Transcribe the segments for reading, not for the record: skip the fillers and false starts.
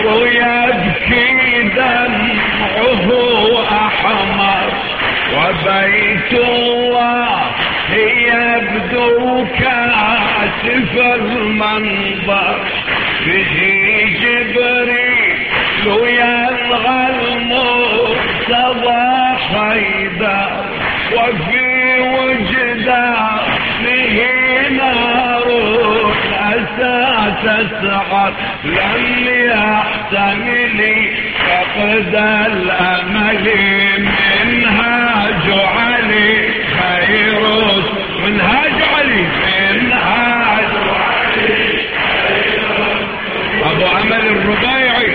ويبكي دمعه أحمر وبيت الله يبدو كاشف المنظر به جبريل يلغى المرتضى حيدر وفي وجدانه نار الأسى تسعر لم يحتمل فقد الأمل منهاج علي خير منهاج علي منهاج علي أبو عمل الربيعي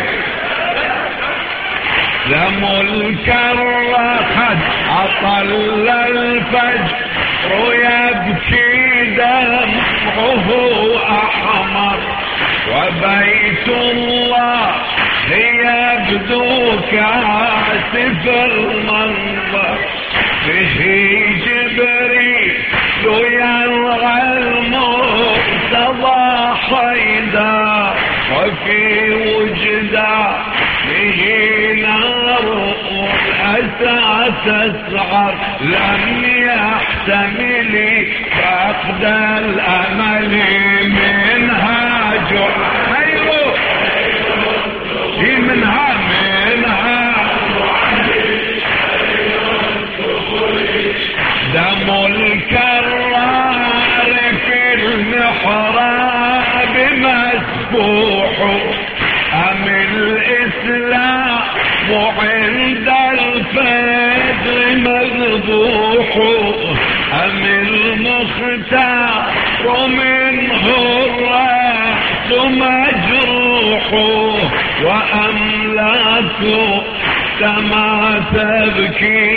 لملك الرخد أطل الفجر يبكي دمعه أحمر وبيت الله يبدو كاسف المنظر به جبريل يلغى المرتضى حيدر وفي وجدانه نار الأسى تسعر لم يحتمل فقد الأمل منهاج خيره في منها دم الكرار في المحراب مسبوح أم الإسلام عند الفجر مذبوح أم المختار منه الرأس مجروح وأملاك كما تبكي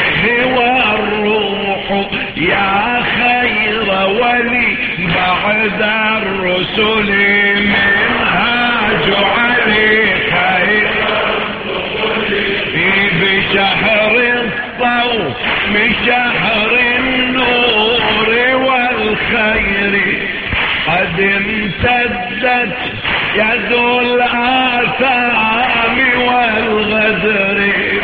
والروح يا خير ولي بعد الرسل منهاج علي خير بشهر الصوم شهر النور والخير قد امتدت يد الآثام والغدر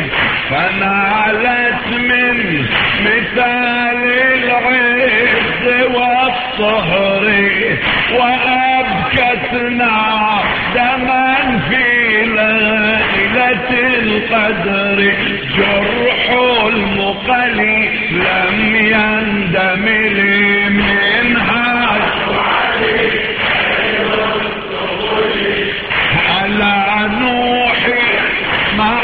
فنالت من مثال العز والطهر وأبكتنا دما في ليلة القدر جرح المقلي لم يندمل منها على نوحي مع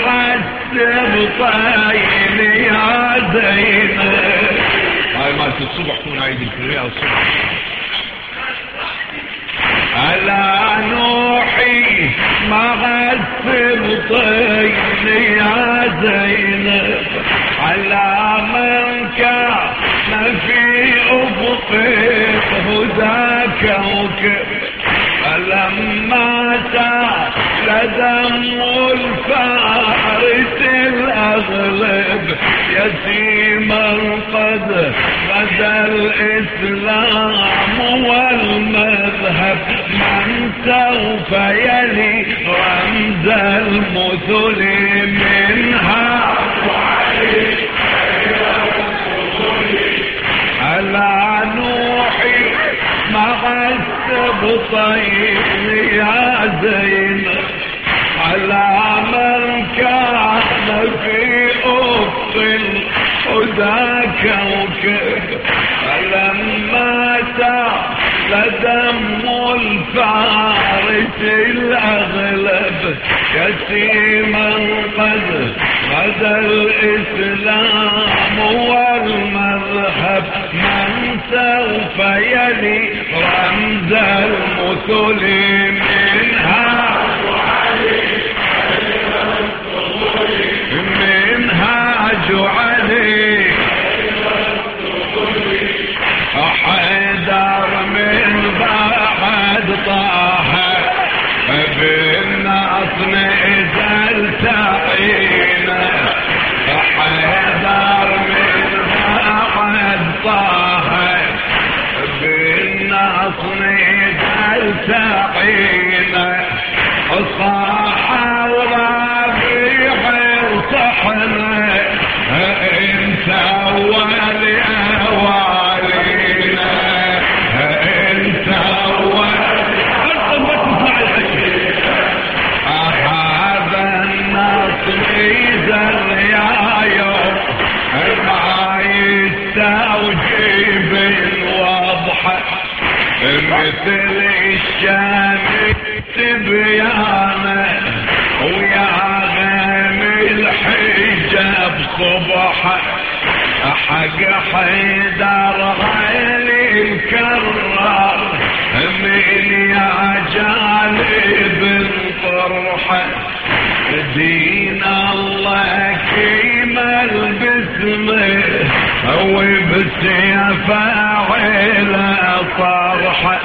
السبطين يا زينب هاي مالت الصبح تكون عيد الفريق الصبح على نوحي مع السبطين يا زينب على من كان في أفقه هدى كوكب فلما سال دم الفارس الأغلب يتيما قد غدا الإسلام والمذهب من سوف يلي رمز المثل منها على نوحي مع السبطين يا زينب على من كان في أفق الهدى كوكب فلما سال دم الفارس الأغلب يتيما قد غدا الإسلام والمذهب من سوف يلي رمز المثل منها منهاج علي حيدر من بعد طه بالناس نزل تعينه حيدر من بعد طه بالناس نزل تعينه مثل الشمس تبيانه ويا غيم الحجاب صبح حق حيدر غير الكرار من يا جانب الطرح دين الله كيمل باسمه وبسيف عيله طرح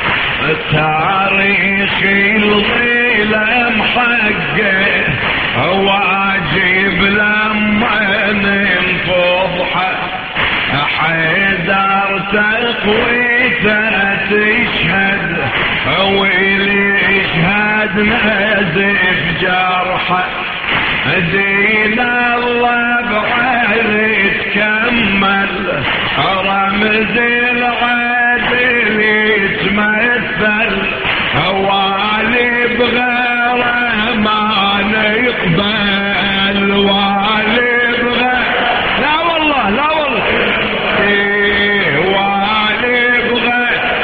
تاريخ الظلم حقه واجب لما ننفضح حيدر تقويته تشهد واللي يشهد نزف جرحه دين الله بعيد تكمل رمز العدل يتمثل والي بغيره ما نقبل والي بغيره لا والله لا والله والي بغيره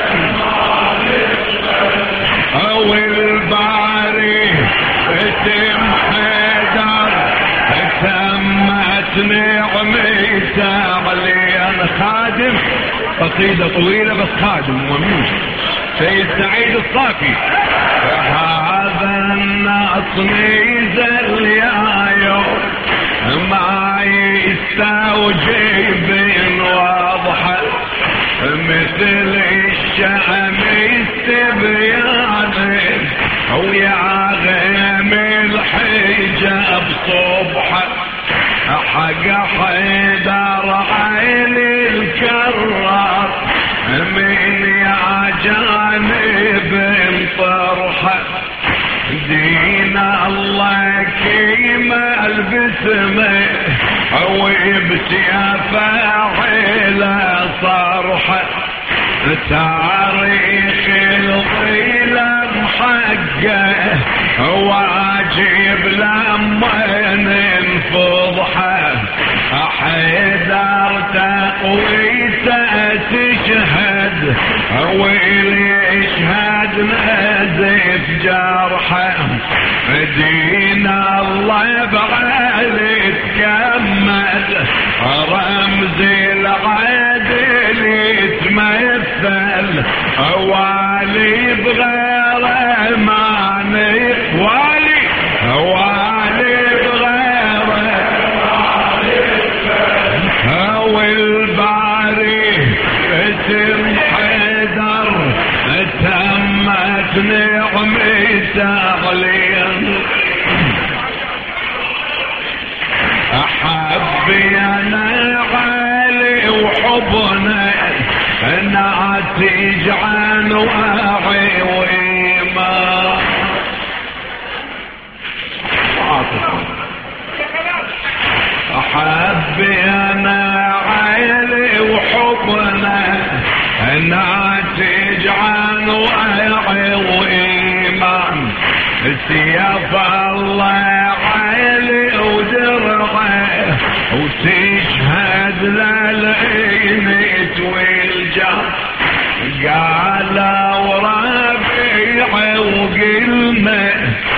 او الباري اسم حيدر تمت نعمته علينا خادم قصيدة طويلة بس خادم ومين سيد سعيد الصافي هذا النص نزل يا يوم ما يستوجب واضحة مثل الشمس تبيانه ويا غيم الحجاب صبحه حق حيدر عين الكرار من يا جانب طرحه دين الله كيمل باسمه وبسيف عيله صرحه تاريخ الظلم حقه واجب لما ننفضحه حيدر تقويته تشهد واللي يشهد نزف جرحه دين الله بعلي تكمل رمز العدل يتمثل والي بغيره ما نقبل والي بغيره والباري اسم حيدر تمت نعمته علينا احب انا علي وحبنا ناتج عن وعي وايمان احب انا علي وحبنا ناتج عن وعي وايمان سيف الله علي ودرعه وتشهد للعين والجرح قالوا ربيع وقلنا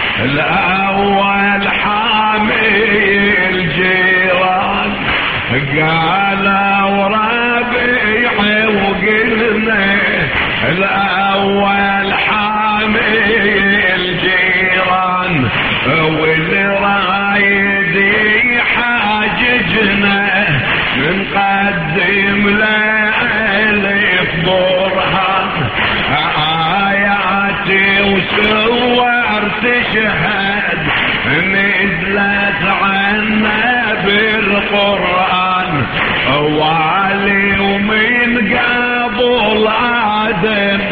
الاول حامي الجيران قالوا ربيع وقلنا الاول حامي الجيران واللي رايد يحاججنا نقدم له الف برهان آياتي وسور تشهد نزلت عنا بالقرآن والي ومن قبل آدم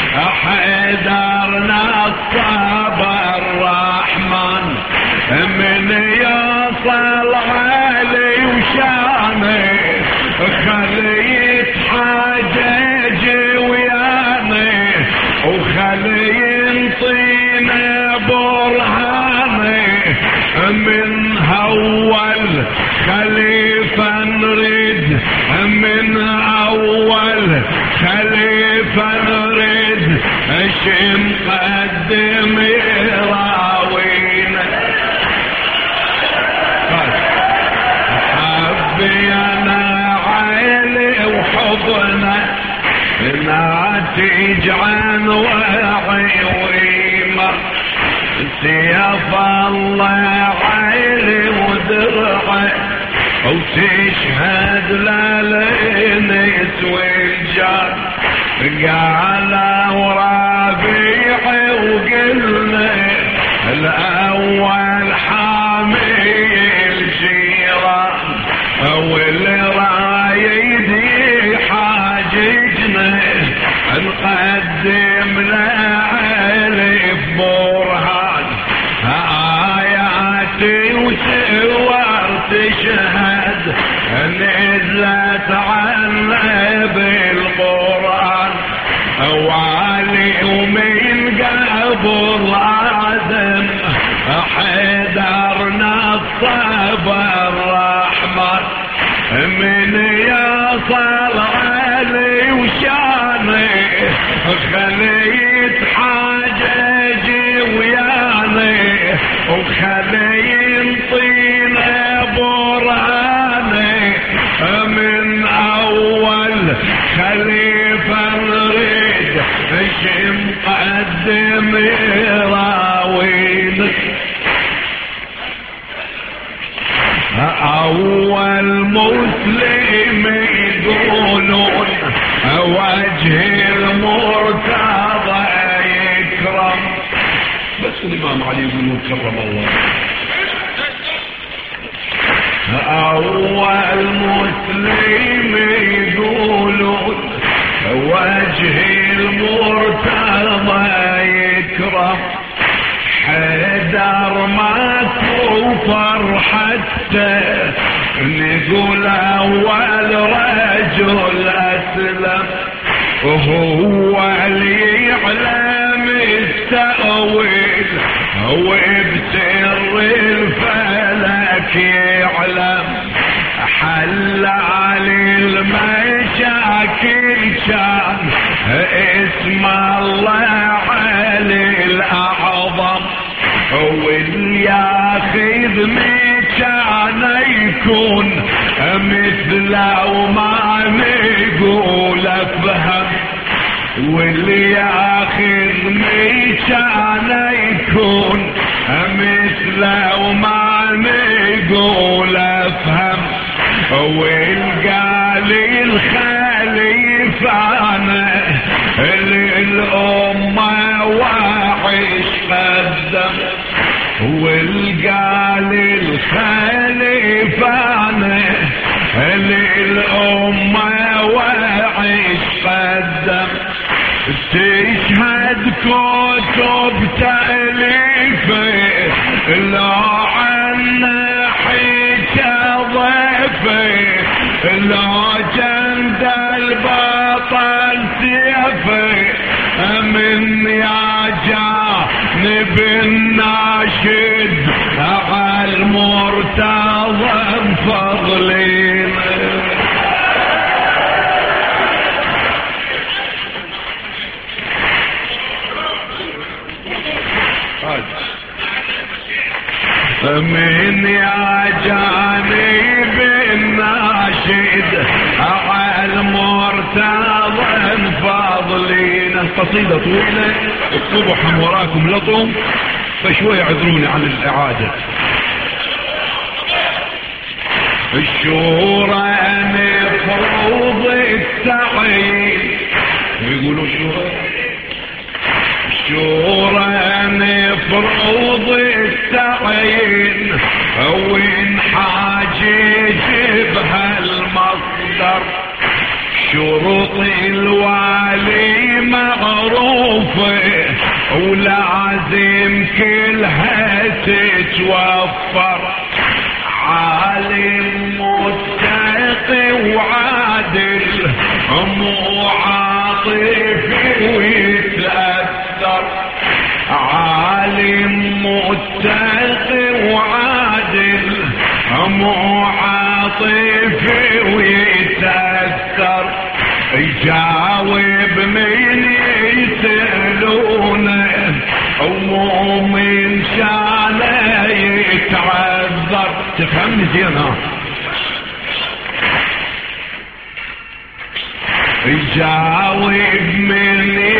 حيدرنا الصبر الرحمن من يصل علي وشاني خلي يتحاجج وياني وخلي ينطينا برهاني من اول خليفة نريد من اول خليفة نريد مقدم يراوينا حبي انا عيلي وحضنا ناتج عن وعي ويمر سيف الله عيلي ودرعي وتشهد للانس والجار قالوا ربيعي وقلنا الاول حامي الجيران واللي رايد يحاججنا نقدم له الف برهان آياتي وسور تشهد نزلت عنا بالقرآن وعلي ومن قبل آدم حيدرنا الصبر الرحمن من يصل علي وشاني خليت حاججي وياني وخلي ينطينا برهاني من اول خليفة نريد ايش مقدم يراوينا اول مسلم يقولون وجه المرتضى يكرم بس الامام علي يقولون كرم الله اول مسلم يقولون وجه المرتضى يكرم حيدر ما توفر حتى نقول اول رجل اسلم وهو اللي يعلم التأويل وبسر الفلك يعلم حل علي المشاكل كان اسم الله علي الاعظم واللي ياخذ مكانه يكون مثله وما نقول افهم واللي ياخذ مكانه يكون مثله وما نقول افهم والقالي الخليفة انا للأمة وعيش قدم والقالي الخليفة انا للأمة وعيش قدم تشهد كتب تأليفه لا عنا حكى ضيفه لا جند البطل سيفه من يا جانب الناشد على المرتضى فضلين من يا جانب الناشد على المرتضى فاضلين. قصيدة طويلة الصبح وراكم لطم فشوي اعذروني عن الاعادة. الشورى مفروض التعيين ويقولوا شورى مفروض التعيين وين حاجة بهالمصدر شروط الوالي معروفة ولازم كلها تتوفر عالم متقي وعادل مو عاطفي ويتأثر عالم متقي وعادل مو عاطفي ويتأثر يجاوب من يسألون تفهمني زين ها. يجاوب من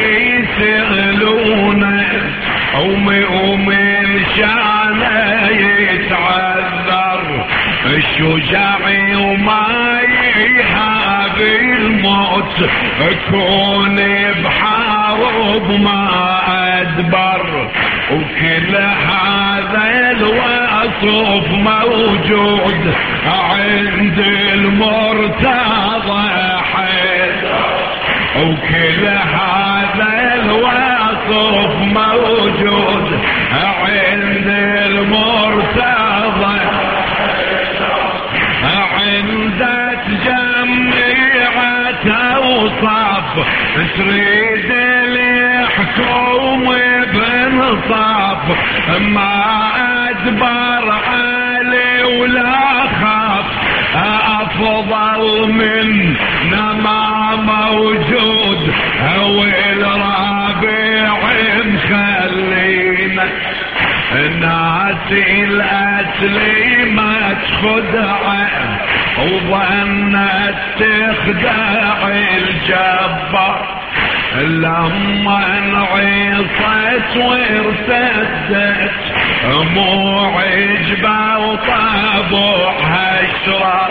يسألونه ومن شانه يتعذر الشجاع وما يهاب الموت كون بحارب ما أدبر وكل هذا الوصف موجود عند المرتضى حيدر وكل هذا الوصف موجود عند المرتضى عند تجميعة أوصاف تريد الحكوم بنصاف ما أدبر علي ولا خاف أفضل من ما موجود هو الرابع مخلينا ناسي الأسلمة تخدع وظنت تخدع الجبار لما انعصت وارتدت مو عجبة وطابوعها اشرار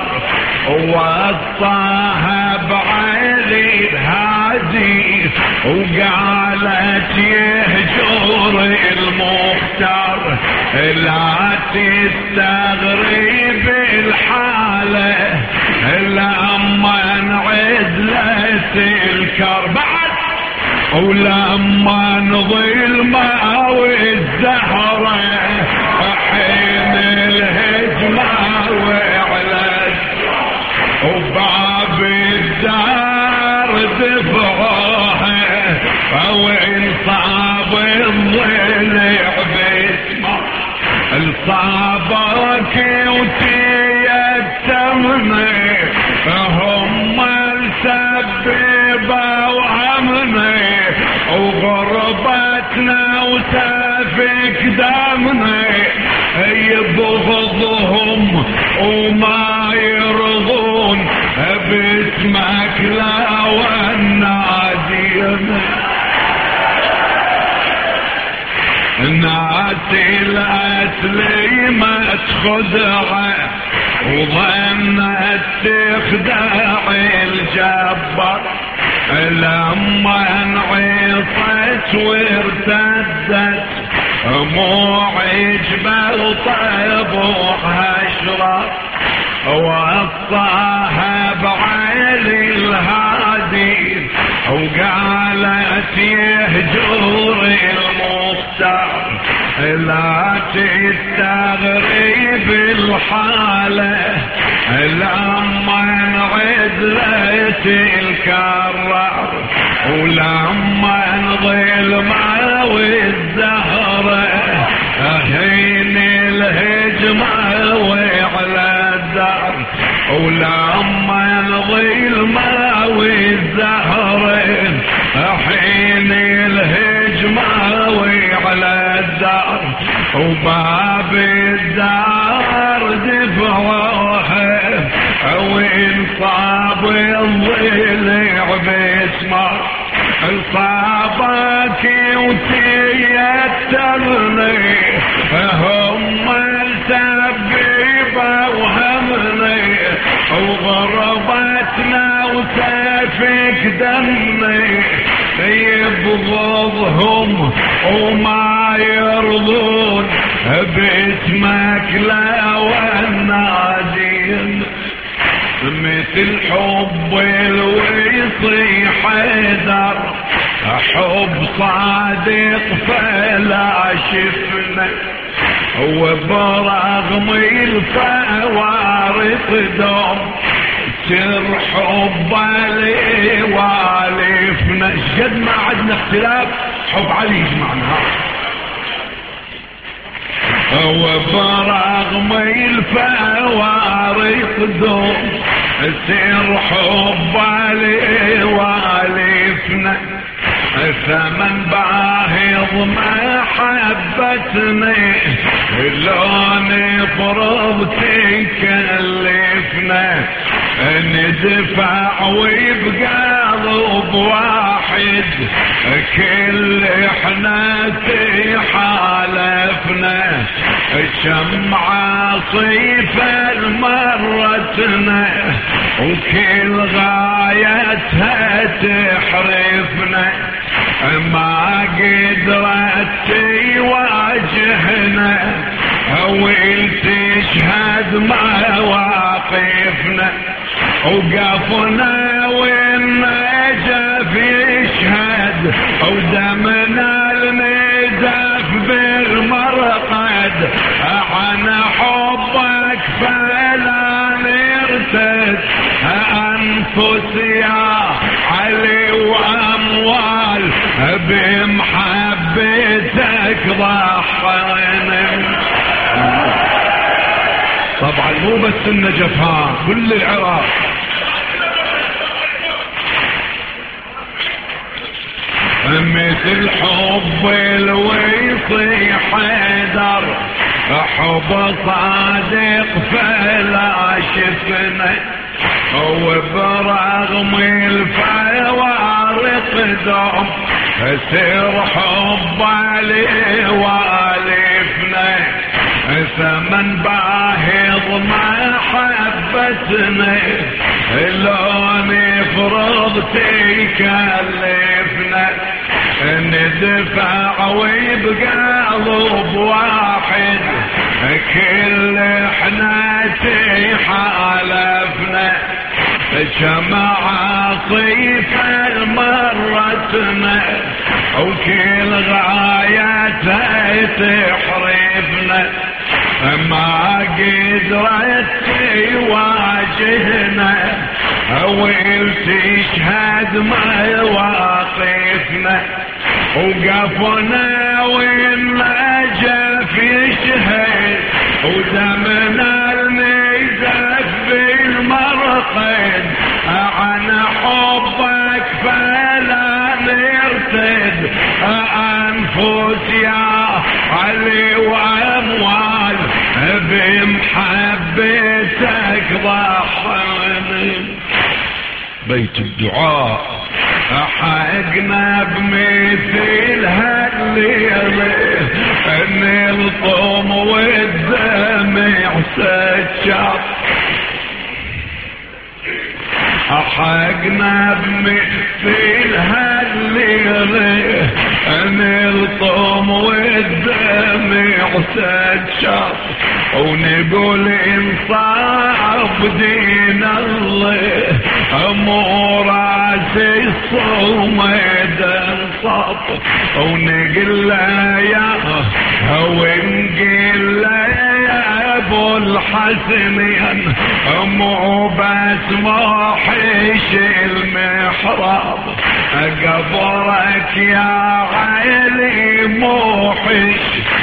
ووصاها بعلي الهادي وقالت يهجر المختار لا تستغرب الحالة لما انعدلت الكربعة ولما نظلمة والزهرة حين الهجمة وعلت وباب الدار دفعوها وإن صاب الضلع باسمه الصابك وتيتمني هم السببة وهمني وغربتنا وسفك دمني يبغضهم وما يرضون باسمك لا والنادين ناسي الأسلمة تخدع وظنت تخدع الجبار لما انعصت وارتدت مو عجبة وطيبوها اشرار ووصاها بعلي الهادي وقالت يهجر المختار لا تستغرب الحالة لما انعدلت الكرار ولما انظلمة والزهرة هين الهجمة وعلى الدار ولما انظلمة والزهرة حين الهجمة وعلى الدار وباب الدار دفعوها وإن صاب الضلع باسمه صابك وتيتمني هم السبيبة وهمني وغربتنا وسفك دمي يبغضهم وما يرضون باسمك لا والنادين مثل حب الوصي حيدر حب صادق فلا شفنا وبرغم الفوارق دوم سر حب علي والفنا شقد ما عدنا اختلاف حب علي يجمعنا وبرغم الفوارق دوم سر حب علي والفنا ثمن باهظ محبتني لو فرضتي يكلفنا ندفع وبقلب واحد كل احنا تحالفنا شمعة صيفة مرتنا وكل غايتها تحرفنا ما قدرت تواجهنا وتشهد مواقفنا وقفنا والنجف يشهد ودمنا المدف بالمرقد عن حبك فلا نرتد أنفس يا علي وأموال بمحبتك ضحينا. طبعا مو بس النجف كل العراق. مثل حب الويصي حيدر حب صادق فلا شفنا وبرغم الفوارق دوم سر حب علي والفنا ثمن باهظ محبتنا لو نفرض تكلفنا ندفع وبقلب واحد كل احنا تحالفنا شمعة صيفة مرتنا وكل غايتها تحرفنا ما قدرت تواجهنا وتشهد مواقفنا وقفنا والنجف يشهد ودمنا الميزف بالمرقد عن حبك فلا نرتد أنفس يا علي وأموال بمحبتك ضحينا. بيت الدعاء حقنا بمثل هالليلة نلطم والدمع سجر حقنا بمثل هالليلة نلطم والدمع سجر ونقول انصاف دين الله مو راسي الصمد انصاف ونقول له يا ونقول له يا ابو الحسنين مو بس محيش المحراب قبرك يا عيلي موحش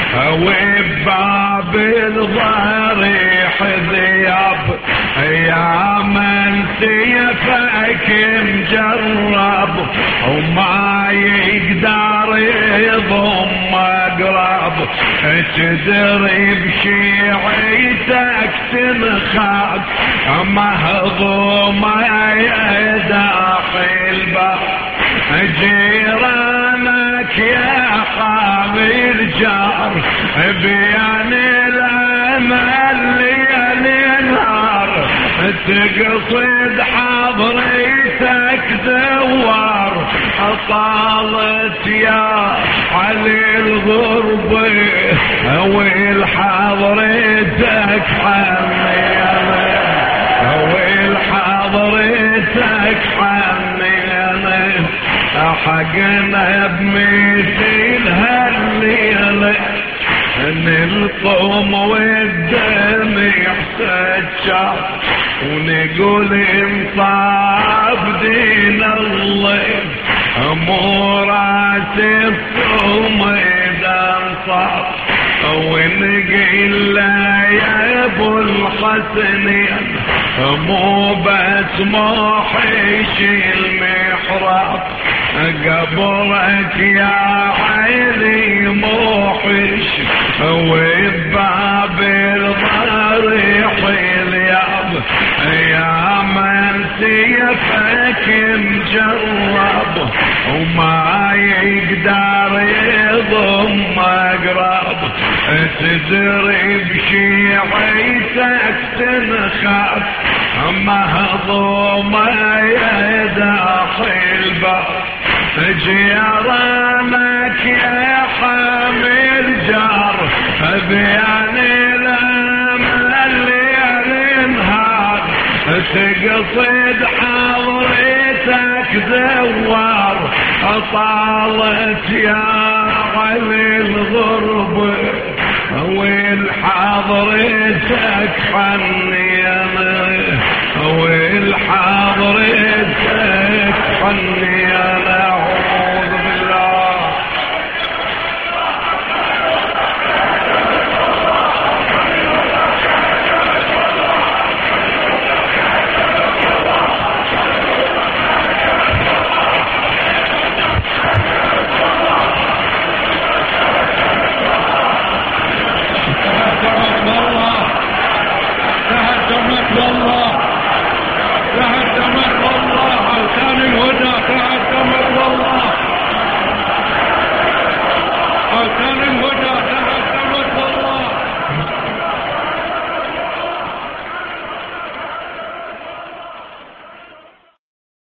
وباب الضريح ذياب يا من سيفك مجرب وما يقدر يضم اقرب تدري بشيعتك تنخاف مهضومة يا داخل باب جيرانك يا حامي الجار بيان الامل ليل نهار تقصد حضرتك دوار طالت يا علي الغربة والحضرتك حميمة والحضرتك حميمة حقنا بمثل هالليلة نلطم والدمع سجر ونقول انصاف دين الله مو راس الصمد انصاف ونقول له يا ابو الحسنين مو بس محيش المحراب قبرك يا عيني موحش وباب الضريح تزري بشيعتك تنخاف مهضومة يا داخل باب جيرانك يا حامل جار بيان الامل ليل نهار تقصد حضرتك دوار طالت يا علي الغربة والحضرتك حنيانة والحضرتك حنيانة